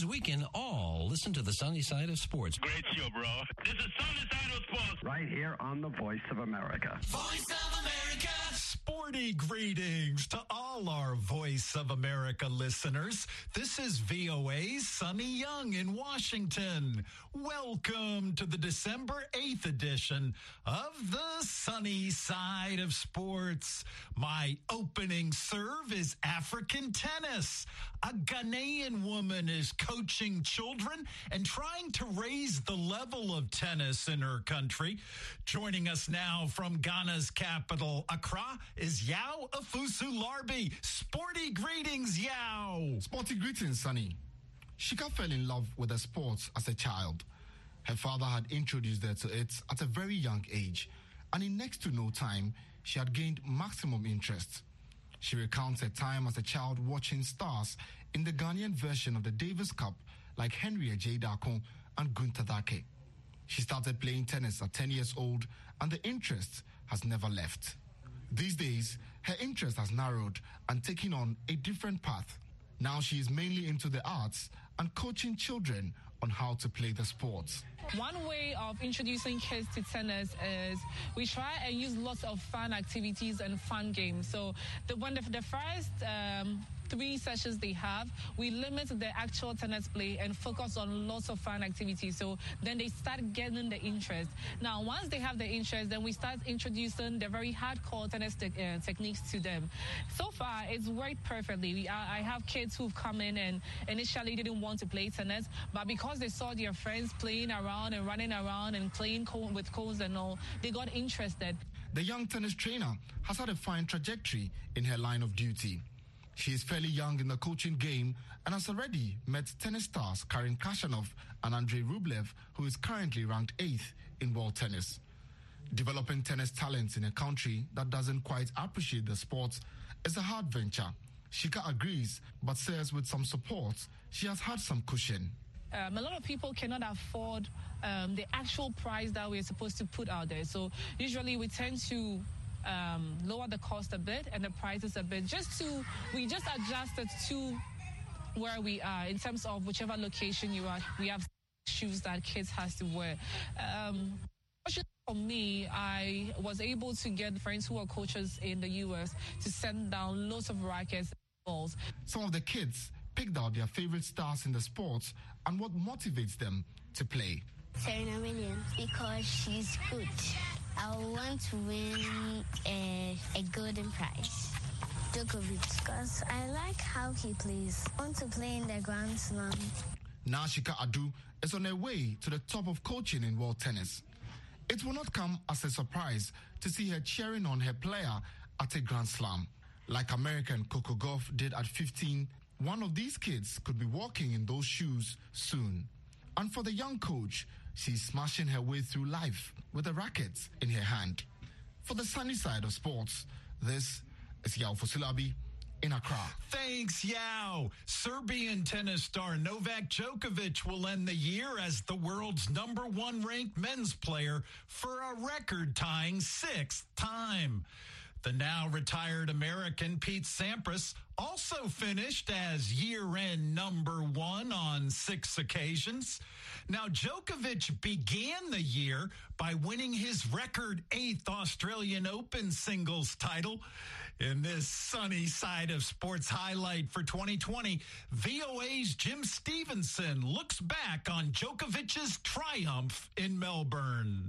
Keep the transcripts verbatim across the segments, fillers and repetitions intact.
means we can all listen to the sunny side of sports. Great show, bro. This is Sunny Side of Sports. Right here on the Voice of America. Voice of America. Sporty greetings to all our Voice of America listeners. This is V O A's Sunny Young in Washington. Welcome to the December eighth edition of the Sunny Side of Sports. My opening serve is African tennis. A Ghanaian woman is coaching children and trying to raise the level of tennis in her country. Joining us now from Ghana's capital, Accra, is Yao Afusu-Larbi. Sporty greetings, Yao. Sporty greetings, Sunny. Shika fell in love with the sports as a child. Her father had introduced her to it at a very young age, and in next to no time, she had gained maximum interest. She recounts her time as a child watching stars in the Ghanaian version of the Davis Cup like Henry Ejei-Dakon and Gunther Dake. She started playing tennis at ten years old, and the interest has never left. These days, her interest has narrowed and taken on a different path. Now she is mainly into the arts and coaching children on how to play the sports. One way of introducing kids to tennis is we try and use lots of fun activities and fun games. So the one the, the first um, three sessions they have, we limit the actual tennis play and focus on lots of fun activities. So then they start getting the interest. Now, once they have the interest, then we start introducing the very hardcore tennis te- uh, techniques to them. So far, it's worked perfectly. We, I, I have kids who've come in and initially didn't want to play tennis, but because they saw their friends playing around and running around and playing co- with cones and all, they got interested. The young tennis trainer has had a fine trajectory in her line of duty. She is fairly young in the coaching game and has already met tennis stars Karen Khachanov and Andrei Rublev, who is currently ranked eighth in world tennis. Developing tennis talents in a country that doesn't quite appreciate the sport is a hard venture. Shika agrees, but says with some support, she has had some cushion. Um, a lot of people cannot afford um, the actual price that we're supposed to put out there. So usually we tend to Um, lower the cost a bit and the prices a bit, just to, we just adjust it to where we are in terms of whichever location you are. We have shoes that kids has to wear. Um, for me, I was able to get friends who are coaches in the U S to send down lots of rackets and balls. Some of the kids picked out their favorite stars in the sports and what motivates them to play. Serena Williams, because she's good. I want to win a, a golden prize. Djokovic, because I like how he plays. I want to play in the Grand Slam. Now Shika Adu is on her way to the top of coaching in world tennis. It will not come as a surprise to see her cheering on her player at a Grand Slam. Like American Coco Gauff did at fifteen, one of these kids could be walking in those shoes soon. And for the young coach, she's smashing her way through life with a racket in her hand. For the sunny side of sports, this is Yao Afusu-Larbi in Accra. Thanks, Yao. Serbian tennis star Novak Djokovic will end the year as the world's number one ranked men's player for a record-tying sixth time. The now retired American Pete Sampras also finished as year-end number one on six occasions. Now, Djokovic began the year by winning his record eighth Australian Open singles title. In this sunny side of sports highlight for twenty twenty, V O A's Jim Stevenson looks back on Djokovic's triumph in Melbourne.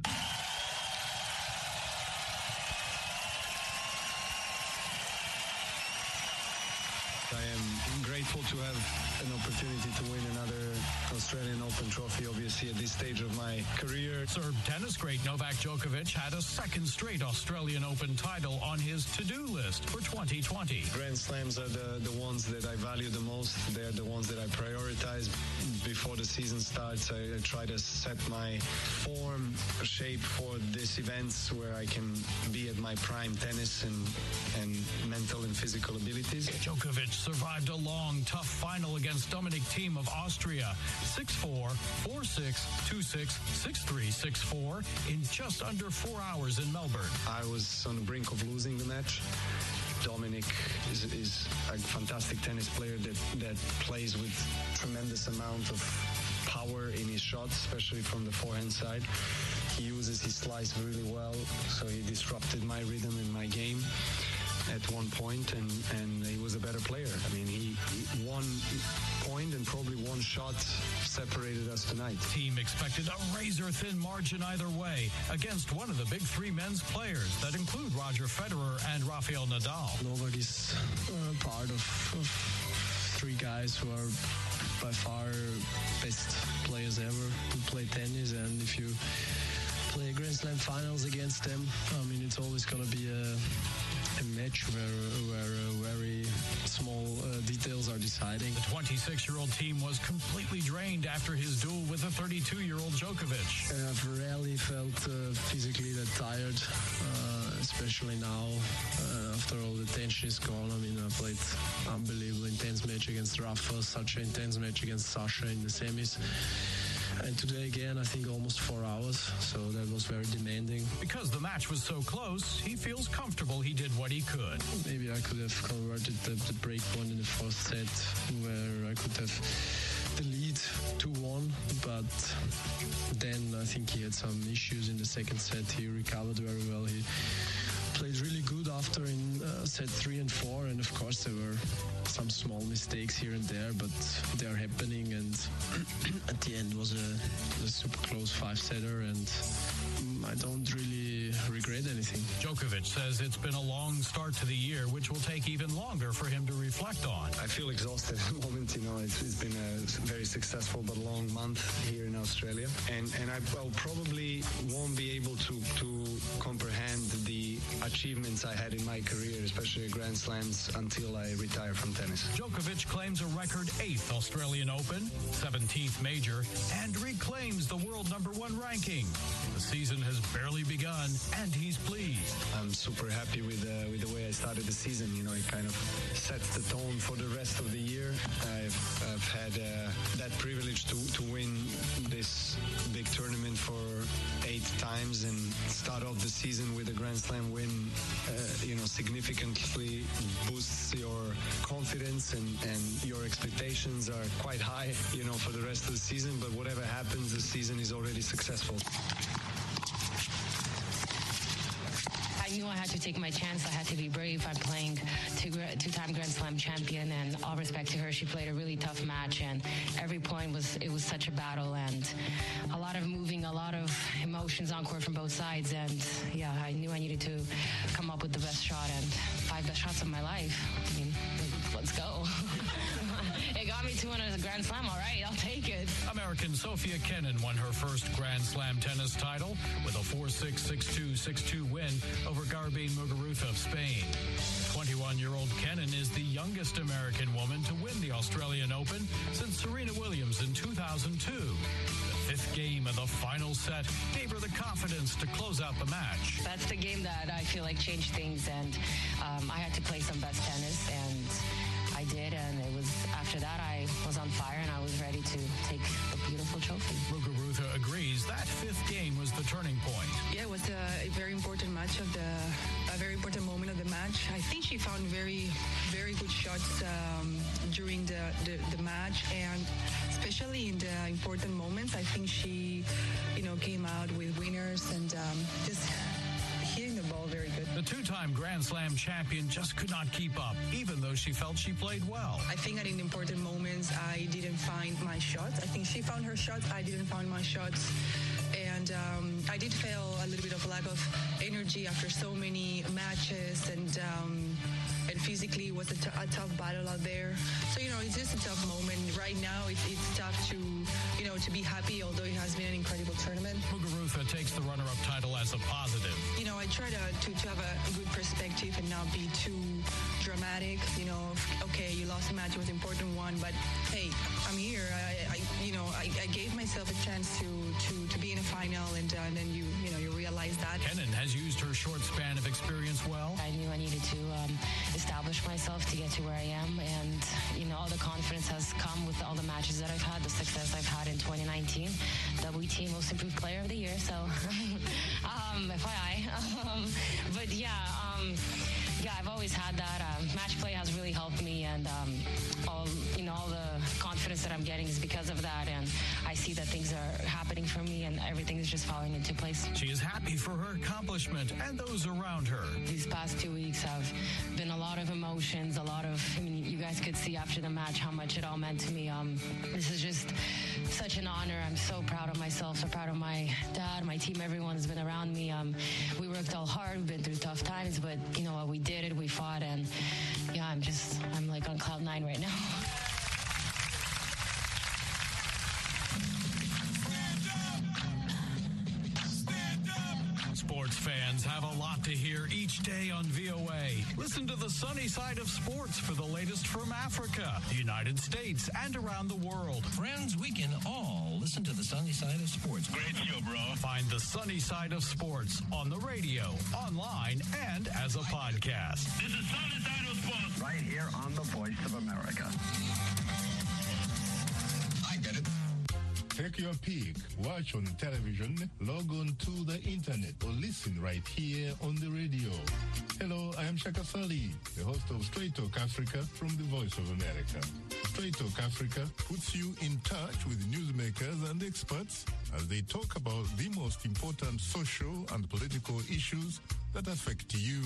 I am grateful to have an opportunity to win another Australian Open trophy, obviously, at this stage of my career. Serb tennis great Novak Djokovic had a second straight Australian Open title on his to-do list for twenty twenty. Grand Slams are the, the ones that I value the most. They're the ones that I prioritize. Before the season starts, I, I try to set my form, shape for these events where I can be at my prime tennis and, and mental and physical abilities. Djokovic survived a long, tough final against Dominic Thiem of Austria, six four, four six, two six, six three, six four, in just under four hours in Melbourne. I was on the brink of losing the match. Dominic is, is a fantastic tennis player that, that plays with tremendous amount of power in his shots, especially from the forehand side. He uses his slice really well, so he disrupted my rhythm in my game at one point, and, and he was a better player. I mean, he one point and probably one shot separated us tonight. Team expected a razor-thin margin either way against one of the big three men's players that include Roger Federer and Rafael Nadal. Nobody's uh, part of, of three guys who are by far best players ever who play tennis, and if you play Grand Slam finals against them, I mean, it's always going to be a a match where, where uh, very small uh, details are deciding. The twenty-six-year-old team was completely drained after his duel with the thirty-two-year-old Djokovic. I've rarely felt uh, physically that tired, uh, especially now uh, after all the tension is gone. I mean, I played unbelievable intense match against Rafa, such an intense match against Sasha in the semis. And today again, I think almost four hours, so that was very demanding. Because the match was so close, he feels comfortable he did what he could. Maybe I could have converted the, the break point in the first set, where I could have the lead two one, but then I think he had some issues in the second set. He recovered very well. He played really good after in uh, set three and four, and of course there were some small mistakes here and there, but they're happening, and at the end was a, a super close five-setter, and I don't really regret anything. Djokovic says it's been a long start to the year, which will take even longer for him to reflect on. I feel exhausted at the moment. You know, it's, it's been a very successful but long month here in Australia, and and I well, probably won't be able to to comprehend the achievements I had in my career, especially at Grand Slams, until I retire from tennis. Djokovic claims a record eighth Australian Open, seventeenth major, and reclaims the world number one ranking. The season has barely begun, and he's pleased. I'm super happy with uh, with the way I started the season. You know, it kind of sets the tone for the rest of the year. I've, I've had uh, that privilege to, to win this big tournament for eight times and start off the season with a Grand Slam win, uh, you know, significantly boosts your confidence, and, and your expectations are quite high, you know, for the rest of the season. But whatever happens, the season is already successful. I knew I had to take my chance. I had to be brave. I'm playing two, two-time Grand Slam champion, and all respect to her, she played a really tough match, and every point was, it was such a battle, and a lot of moving, a lot of emotions on court from both sides, and yeah, I knew I needed to come up with the best shot, and five best shots of my life. I mean, let's go. It got me to win a Grand Slam, all right, I'll take it. American Sofia Kenin won her first Grand Slam tennis title with a four six, six two, six two win over Garbine Muguruza of Spain. twenty-one-year-old Kenin is the youngest American woman to win the Australian Open since Serena Williams in two thousand two. The fifth game of the final set gave her the confidence to close out the match. That's the game that I feel like changed things, and um, I had to play some best tennis, and I did, and it was after that I was on fire, and I was ready to take the beautiful trophy. Muguruza agrees that fifth game was the turning point. Yeah, it was a, a very important match of the, a very important moment of the match. I think she found very, very good shots um, during the, the, the match, and especially in the important moments, I think she, you know, came out with winners, and um, just hitting the ball very good. The two-time Grand Slam champion just could not keep up, even though she felt she played well. I think that in important moments, I didn't find my shots. I think she found her shots. I didn't find my shots. And um, I did feel a little bit of lack of energy after so many matches, and um, and physically it was a, t- a tough battle out there. So, you know, it's just a tough moment. Right now, it, it's tough to, you know, to be happy, although it has been an incredible tournament. Muguruza takes the runner-up title as a positive. You know, I try to, to, to have a good perspective and not be too dramatic. You know, okay, you lost a match, it was an important one, but hey, I'm here. I, I you know, I, I gave myself a chance to, to, to be in a final, and, uh, and then you, you know, you realize that. Kenin has used her short span of experience well. I knew I needed to um, establish myself to get to where I am, and, you know, all the confidence has come with all the matches that I've had, the success I've had in twenty nineteen. W T Most Improved Player of the Year, so um, F Y I. Um, but yeah, um, yeah, I've always always had that. Um, match play has really helped me, and um, all you know, all the confidence that I'm getting is because of that. And I see that things are happening for me, and everything is just falling into place. She is happy for her accomplishment and those around her. These past two weeks have been a lot of emotions, a lot of. I mean, you guys could see after the match how much it all meant to me. Um, this is just such an honor. I'm so proud of myself, so proud of my dad, my team, everyone has been around me. Um, we worked all hard, we've been through tough times, but you know what, we did it, we fought, and yeah, I'm just, I'm like on cloud nine right now. Sports fans have a lot to hear each day on V O A. Listen to the sunny side of sports for the latest from Africa, the United States, and around the world. Friends, we can all listen to the sunny side of sports. Great show, bro. Find the sunny side of sports on the radio, online, and as a podcast. This is Sunny Side of Sports. Right here on the Voice of America. I get it. Take your pick, watch on television, log on to the internet, or listen right here on the radio. Hello, I am Shaka Sali, the host of Straight Talk Africa from the Voice of America. Straight Talk Africa puts you in touch with newsmakers and experts as they talk about the most important social and political issues that affect you.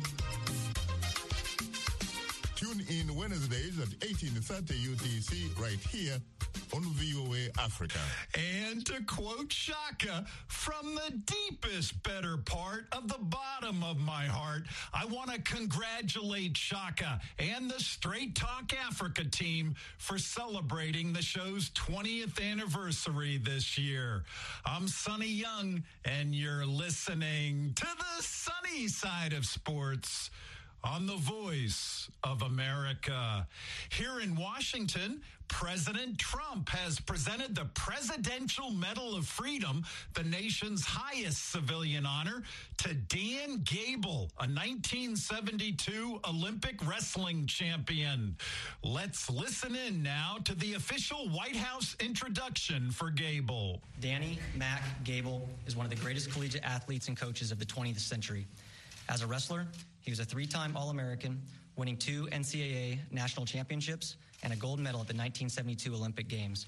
Tune in Wednesdays at eighteen thirty U T C right here on V O A Africa. And to quote Shaka, from the deepest better part of the bottom of my heart, I want to congratulate Shaka and the Straight Talk Africa team for celebrating the show's twentieth anniversary this year. I'm Sonny Young, and you're listening to the sunny side of sports on the Voice of America. Here in Washington, President Trump has presented the Presidential Medal of Freedom, the nation's highest civilian honor, to Dan Gable, a nineteen seventy-two Olympic wrestling champion. Let's listen in now to the official White House introduction for Gable. Danny Mac Gable is one of the greatest collegiate athletes and coaches of the twentieth century. As a wrestler, he was a three-time All-American, winning two N C double A national championships and a gold medal at the nineteen seventy-two Olympic Games.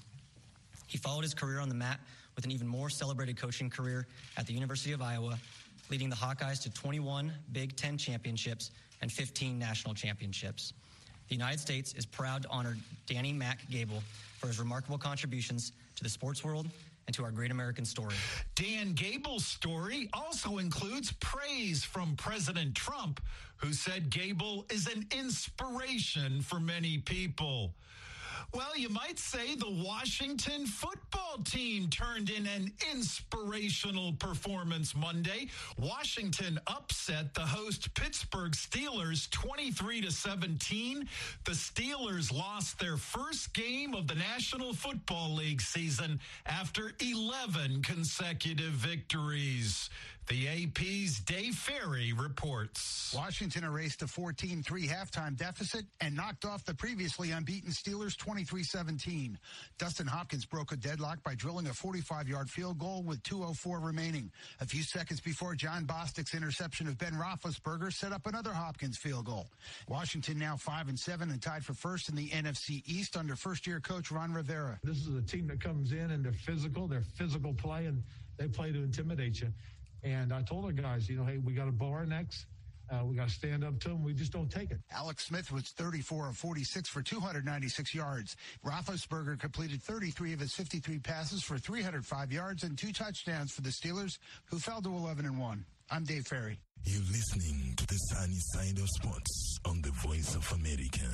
He followed his career on the mat with an even more celebrated coaching career at the University of Iowa, leading the Hawkeyes to twenty-one Big Ten championships and fifteen national championships. The United States is proud to honor Danny Mac Gable for his remarkable contributions to the sports world and to our great American story. Dan Gable's story also includes praise from President Trump, who said Gable is an inspiration for many people. Well, you might say the Washington football team turned in an inspirational performance Monday. Washington upset the host Pittsburgh Steelers twenty-three to seventeen. The Steelers lost their first game of the National Football League season after eleven consecutive victories. The A P's Dave Ferry reports. Washington erased a fourteen three halftime deficit and knocked off the previously unbeaten Steelers twenty-three seventeen. Dustin Hopkins broke a deadlock by drilling a forty-five-yard field goal with two oh four remaining. A few seconds before John Bostic's interception of Ben Roethlisberger set up another Hopkins field goal. Washington now five and seven and tied for first in the N F C East under first-year coach Ron Rivera. This is a team that comes in and they're physical, they're physical play, and they play to intimidate you. And I told our guys, you know, hey, we got to bow our necks. Uh, we got to stand up to them. We just don't take it. Alex Smith was thirty-four of forty-six for two hundred ninety-six yards. Roethlisberger completed thirty-three of his fifty-three passes for three hundred five yards and two touchdowns for the Steelers, who fell to eleven and one. I'm Dave Ferry. You're listening to the sunny side of sports on the Voice of America.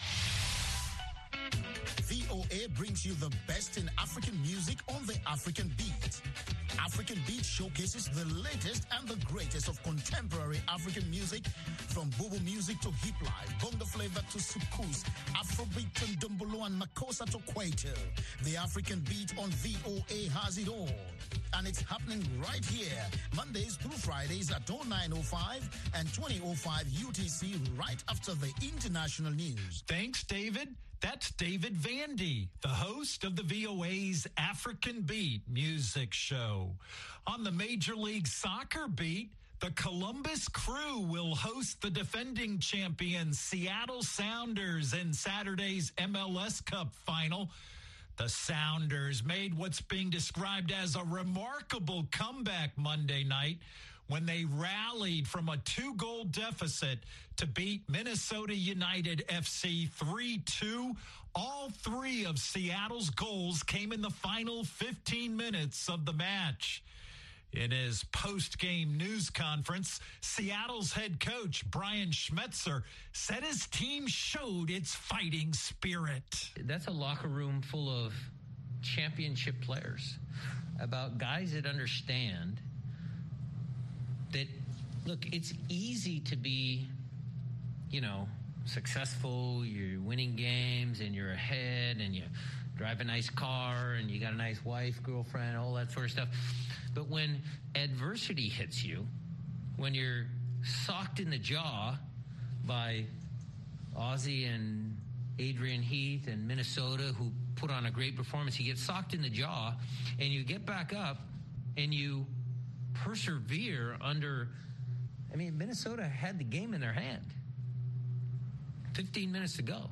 V O A brings you the best in African music on the African Beat. African Beat showcases the latest and the greatest of contemporary African music, from Bobo music to hip life, bongo flavor to soukous, Afrobeat to Ndombolo and Makossa to Kwaito. The African Beat on V O A has it all. And it's happening right here, Mondays through Fridays at oh nine oh five and twenty oh five U T C, right after the international news. Thanks, David. That's David Vandy, the host of the V O A's African Beat music show. On the Major League Soccer beat, The Columbus Crew will host the defending champion Seattle Sounders in Saturday's M L S Cup final. The Sounders made what's being described as a remarkable comeback Monday night when they rallied from a two-goal deficit to beat Minnesota United F C three two. All three of Seattle's goals came in the final fifteen minutes of the match. In his post-game news conference, Seattle's head coach, Brian Schmetzer, said his team showed its fighting spirit. That's a locker room full of championship players, about guys that understand that, look, it's easy to be, you know, successful, you're winning games and you're ahead and you drive a nice car and you got a nice wife, girlfriend, all that sort of stuff. But when adversity hits you, when you're socked in the jaw by Ozzie and Adrian Heath and Minnesota, who put on a great performance, you get socked in the jaw and you get back up and you persevere under, I mean, Minnesota had the game in their hand. fifteen minutes to go.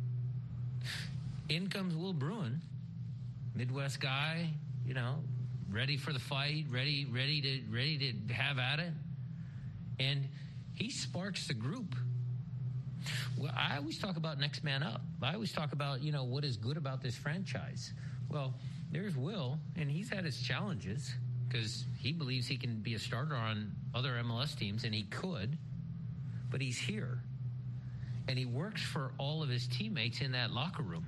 In comes Will Bruin, Midwest guy, you know, ready for the fight, ready, ready to, ready to have at it. And he sparks the group. Well, I always talk about next man up. I always talk about, you know, what is good about this franchise. Well, there's Will, and he's had his challenges because he believes he can be a starter on other M L S teams, and he could, but he's here. And he works for all of his teammates in that locker room.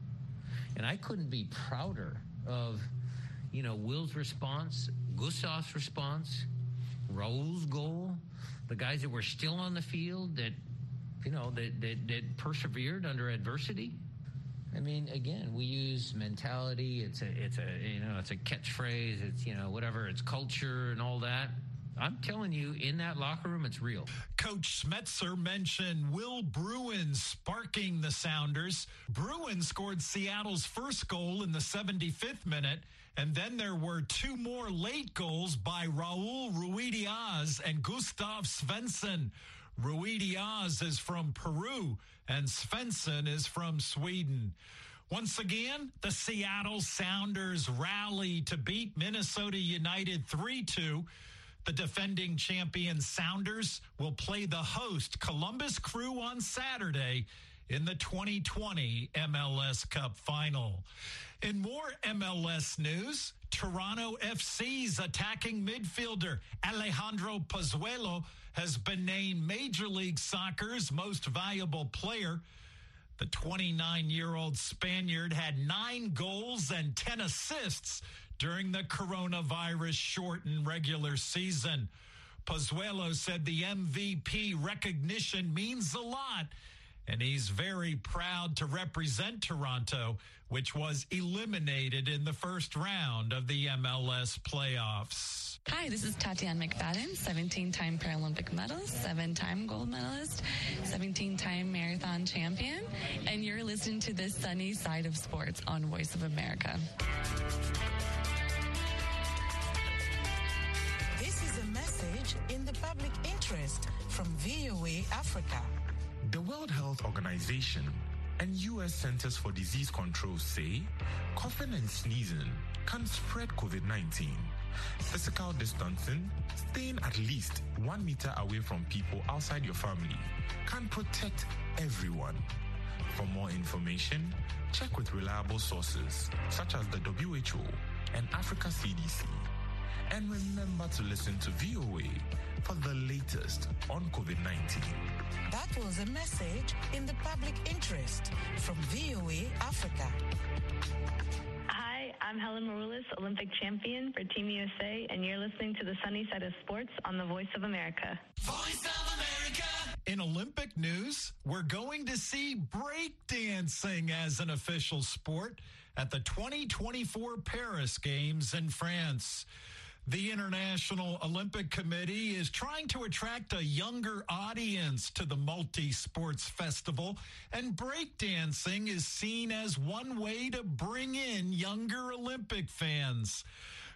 And I couldn't be prouder of, you know, Will's response, Gustav's response, Raul's goal, the guys that were still on the field that, you know, that, that, that persevered under adversity. I mean, again, we use mentality. It's a, it's a, you know, it's a catchphrase. It's, you know, whatever. It's culture and all that. I'm telling you, in that locker room, it's real. Coach Schmetzer mentioned Will Bruin sparking the Sounders. Bruin scored Seattle's first goal in the seventy-fifth minute, and then there were two more late goals by Raul Ruidiaz and Gustav Svensson. Ruidiaz is from Peru, and Svensson is from Sweden. Once again, the Seattle Sounders rally to beat Minnesota United three two. The defending champion Sounders will play the host Columbus Crew on Saturday in the twenty twenty M L S Cup final. In more M L S news, Toronto F C's attacking midfielder Alejandro Pozuelo has been named Major League Soccer's most valuable player. The twenty-nine-year-old Spaniard had nine goals and ten assists during the coronavirus-shortened regular season. Pozuelo said the M V P recognition means a lot, and he's very proud to represent Toronto, which was eliminated in the first round of the M L S playoffs. Hi, this is Tatiana McFadden, seventeen-time Paralympic medalist, seven-time gold medalist, seventeen-time marathon champion, and you're listening to the Sunny Side of Sports on Voice of America. This is a message in the public interest from V O A Africa. The World Health Organization and U S Centers for Disease Control say coughing and sneezing can spread COVID nineteen. Physical distancing, staying at least one meter away from people outside your family, can protect everyone. For more information, check with reliable sources such as the W H O and Africa C D C. And remember to listen to V O A for the latest on COVID nineteen. That was a message in the public interest from V O A Africa. Hi, I'm Helen Maroulis, Olympic champion for Team U S A, and you're listening to the Sunny Side of Sports on the Voice of America. Voice of America! In Olympic news, we're going to see breakdancing as an official sport at the twenty twenty-four Paris Games in France. The International Olympic Committee is trying to attract a younger audience to the multi-sports festival, and breakdancing is seen as one way to bring in younger Olympic fans.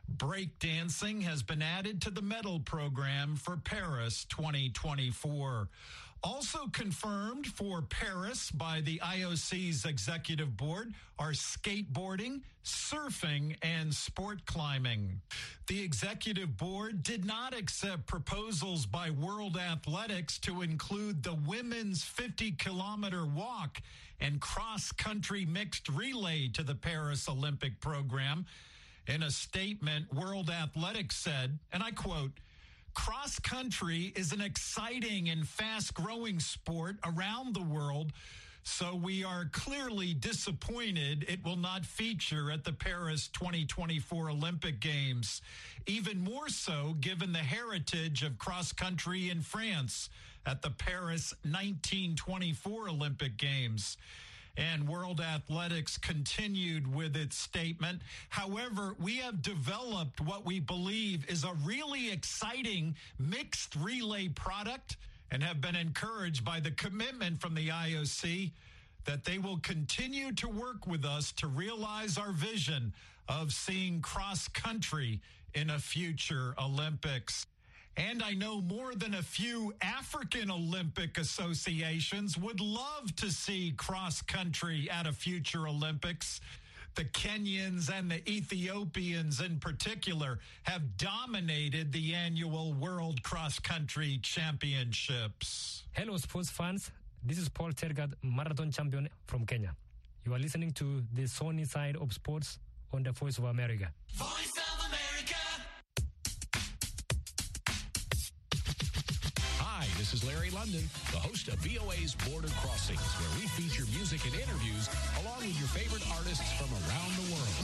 Breakdancing has been added to the medal program for Paris twenty twenty-four. Also confirmed for Paris by the I O C's executive board are skateboarding, surfing, and sport climbing. The executive board did not accept proposals by World Athletics to include the women's fifty-kilometer walk and cross-country mixed relay to the Paris Olympic program. In a statement, World Athletics said, and I quote, "Cross-country is an exciting and fast-growing sport around the world, so we are clearly disappointed it will not feature at the Paris twenty twenty-four Olympic Games, even more so given the heritage of cross-country in France at the Paris nineteen twenty-four Olympic Games." And World Athletics continued with its statement. However, we have developed what we believe is a really exciting mixed relay product and have been encouraged by the commitment from the I O C that they will continue to work with us to realize our vision of seeing cross-country in a future Olympics. And I know more than a few African Olympic associations would love to see cross-country at a future Olympics. The Kenyans and the Ethiopians in particular have dominated the annual World Cross-Country Championships. Hello, sports fans. This is Paul Tergat, marathon champion from Kenya. You are listening to the Sunny Side of Sports on the Voice of America. Voice of America. Hi, this is Larry London, the host of V O A's Border Crossings, where we feature music and interviews along with your favorite artists from around the world.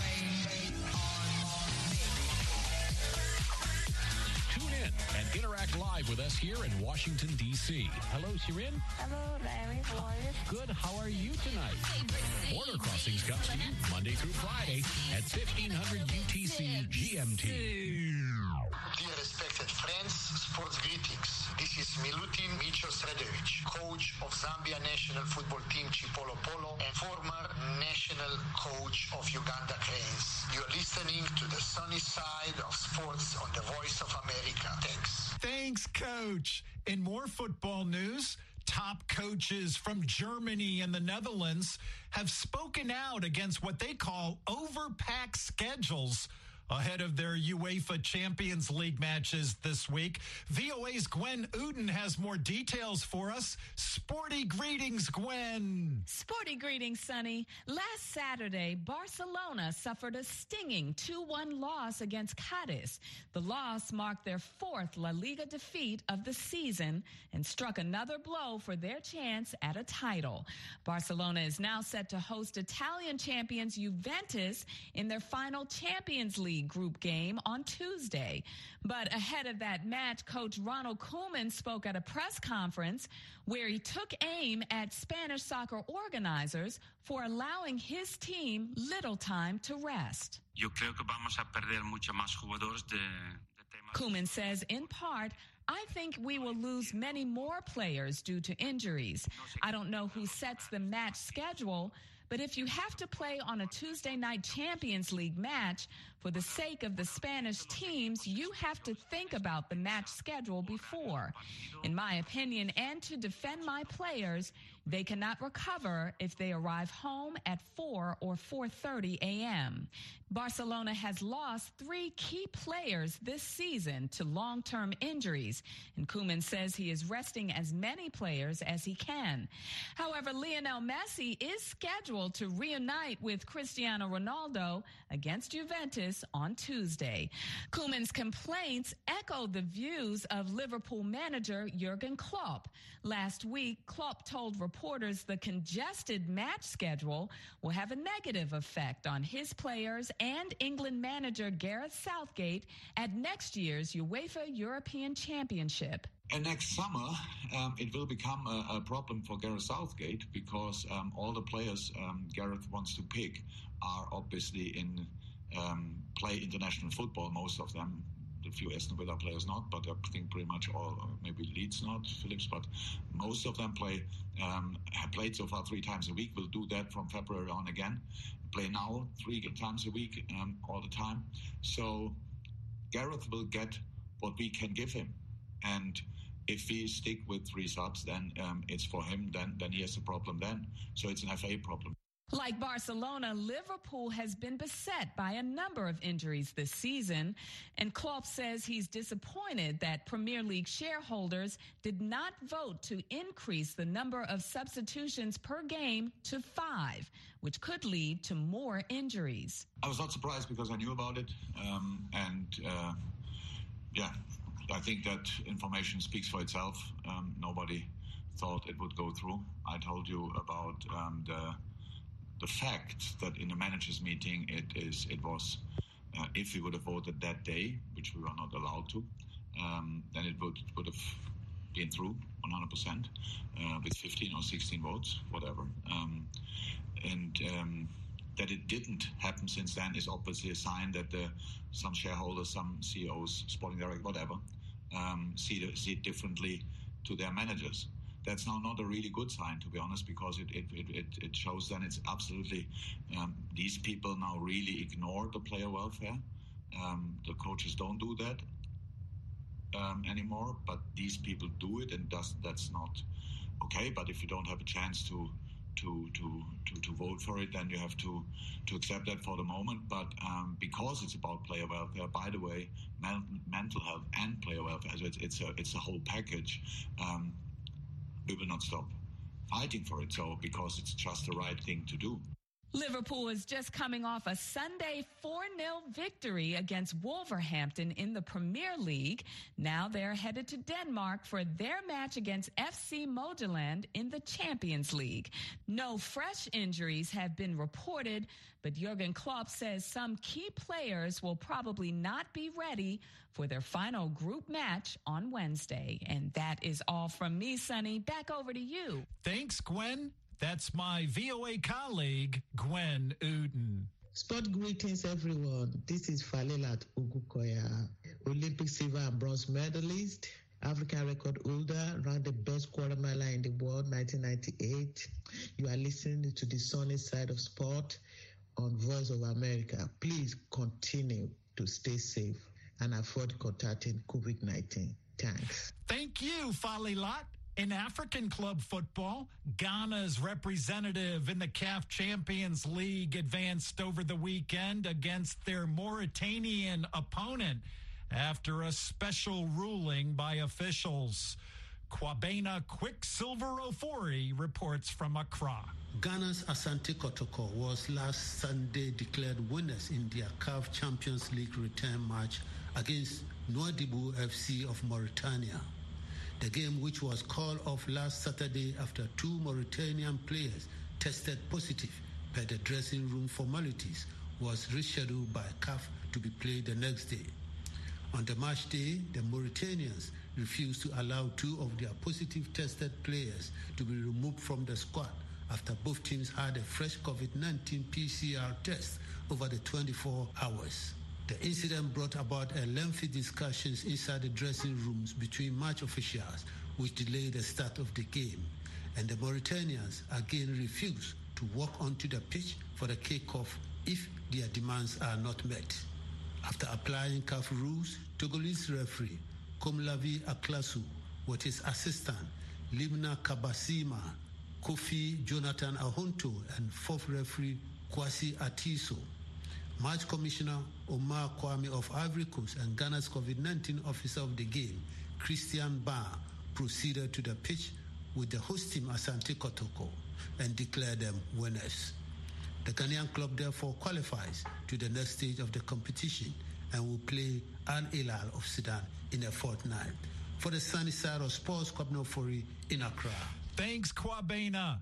Tune in and interact live with us here in Washington, D C Hello, Shirin. Hello, Larry. How are you? Good. How are you tonight? Border Crossings comes to you Monday through Friday at fifteen hundred U T C G M T. Dear respected friends, sports greetings. This is Milutin Micho Sredovic, coach of Zambia national football team Chipolo Polo and former national coach of Uganda Cranes. You're listening to the sunny side of sports on the Voice of America. Thanks. Thanks, Coach. In more football news, top coaches from Germany and the Netherlands have spoken out against what they call overpacked schedules ahead of their UEFA Champions League matches this week. V O A's Gwen Uden has more details for us. Sporty greetings, Gwen. Sporty greetings, Sonny. Last Saturday, Barcelona suffered a stinging two one loss against Cadiz. The loss marked their fourth La Liga defeat of the season and struck another blow for their chance at a title. Barcelona is now set to host Italian champions Juventus in their final Champions League group game on Tuesday. But ahead of that match, Coach Ronald Koeman spoke at a press conference where he took aim at Spanish soccer organizers for allowing his team little time to rest. Yo creo que vamos a perder mucho más jugadores de, de Koeman says, in part, I think we will lose many more players due to injuries. I don't know who sets the match schedule, but if you have to play on a Tuesday night Champions League match, for the sake of the Spanish teams, you have to think about the match schedule before. In my opinion, and to defend my players, they cannot recover if they arrive home at four or four thirty a.m. Barcelona has lost three key players this season to long-term injuries, and Koeman says he is resting as many players as he can. However, Lionel Messi is scheduled to reunite with Cristiano Ronaldo against Juventus on Tuesday. Koeman's complaints echo the views of Liverpool manager Jurgen Klopp. Last week, Klopp told reporters the congested match schedule will have a negative effect on his players and England manager Gareth Southgate at next year's UEFA European Championship. And next summer, um, it will become a, a problem for Gareth Southgate because um, all the players um, Gareth wants to pick are obviously in um, play international football, most of them. The few Aston Villa players not, but I think pretty much all, maybe Leeds not, Phillips, but most of them play, um, have played so far three times a week, will do that from February on again, play now three times a week um, all the time. So Gareth will get what we can give him. And if we stick with three subs, then um, it's for him, then, then he has a problem then. So it's an F A problem. Like Barcelona, Liverpool has been beset by a number of injuries this season, and Klopp says he's disappointed that Premier League shareholders did not vote to increase the number of substitutions per game to five, which could lead to more injuries. I was not surprised because I knew about it, um, and uh, yeah, I think that information speaks for itself. Um, nobody thought it would go through. I told you about um, the The fact that in the managers' meeting it is it was uh, if we would have voted that day, which we were not allowed to, um, then it would would have been through one hundred percent uh, with fifteen or sixteen votes, whatever. Um, and um, that it didn't happen since then is obviously a sign that the, some shareholders, some C E Os, sporting directors, whatever, um, see, the, see it differently to their managers. That's now not a really good sign, to be honest, because it it, it, it shows then it's absolutely, um, these people now really ignore the player welfare. Um, the coaches don't do that um, anymore, but these people do it, and that's, that's not okay. But if you don't have a chance to to to to, to vote for it, then you have to, to accept that for the moment. But um, because it's about player welfare, by the way, men, mental health and player welfare, so it's, it's, a, it's a whole package. Um, We will not stop fighting for it, so because it's just the right thing to do. Liverpool is just coming off a Sunday four nil victory against Wolverhampton in the Premier League. Now they're headed to Denmark for their match against F C Midtjylland in the Champions League. No fresh injuries have been reported, but Jurgen Klopp says some key players will probably not be ready for their final group match on Wednesday. And that is all from me, Sonny. Back over to you. Thanks, Gwen. That's my V O A colleague, Gwen Uden. Sport greetings, everyone. This is Falilat Ugukoya, Olympic silver and bronze medalist, African record holder, ranked the best quarter miler in the world, nineteen ninety-eight. You are listening to the sunny side of sport on Voice of America. Please continue to stay safe and avoid contacting COVID nineteen. Thanks. Thank you, Falilat. In African club football, Ghana's representative in the C A F Champions League advanced over the weekend against their Mauritanian opponent after a special ruling by officials. Kwabena Quicksilver Ofori reports from Accra. Ghana's Asante Kotoko was last Sunday declared winners in their C A F Champions League return match against Nouadhibou F C of Mauritania. The game, which was called off last Saturday after two Mauritanian players tested positive per the dressing room formalities, was rescheduled by C A F to be played the next day. On the match day, the Mauritanians refused to allow two of their positive tested players to be removed from the squad after both teams had a fresh COVID nineteen P C R test over the twenty-four hours. The incident brought about a lengthy discussions inside the dressing rooms between match officials, which delayed the start of the game, and the Mauritanians again refused to walk onto the pitch for the kickoff if their demands are not met. After applying C A F rules, Togolese referee Komlavi Aklasu, with his assistant Limna Kabasima, Kofi Jonathan Ahonto, and fourth referee Kwasi Atiso, Match Commissioner Omar Kwame of Ivory Coast, and Ghana's COVID nineteen officer of the game, Christian Ba, proceeded to the pitch with the host team Asante Kotoko and declared them winners. The Ghanaian club therefore qualifies to the next stage of the competition and will play Al Hilal of Sudan in a fortnight. For the sunny side of sports, Kwabena Ofori in Accra. Thanks, Kwabena.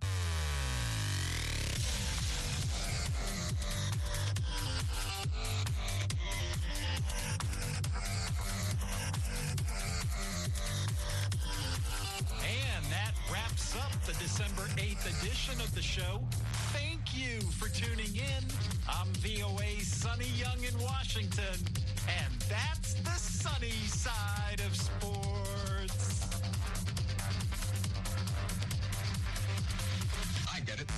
Up the December eighth edition of the show. Thank you for tuning in. I'm V O A's Sonny Young in Washington, and that's the sunny side of sports.